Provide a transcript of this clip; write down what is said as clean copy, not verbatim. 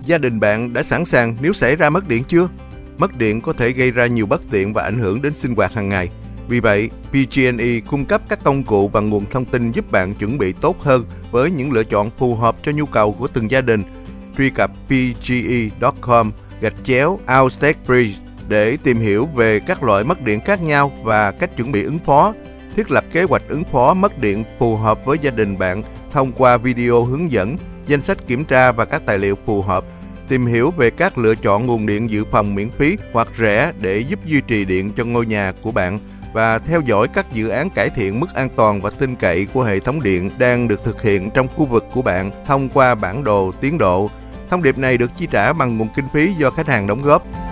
Gia đình bạn đã sẵn sàng nếu xảy ra mất điện chưa? Mất điện có thể gây ra nhiều bất tiện và ảnh hưởng đến sinh hoạt hàng ngày. Vì vậy, PG&E cung cấp các công cụ và nguồn thông tin giúp bạn chuẩn bị tốt hơn với những lựa chọn phù hợp cho nhu cầu của từng gia đình. Truy cập pge.com/outtagebridge để tìm hiểu về các loại mất điện khác nhau và cách chuẩn bị ứng phó. Thiết lập kế hoạch ứng phó mất điện phù hợp với gia đình bạn thông qua video hướng dẫn, danh sách kiểm tra và các tài liệu phù hợp. Tìm hiểu về các lựa chọn nguồn điện dự phòng miễn phí hoặc rẻ để giúp duy trì điện cho ngôi nhà của bạn và theo dõi các dự án cải thiện mức an toàn và tin cậy của hệ thống điện đang được thực hiện trong khu vực của bạn thông qua bản đồ tiến độ. Thông điệp này được chi trả bằng nguồn kinh phí do khách hàng đóng góp.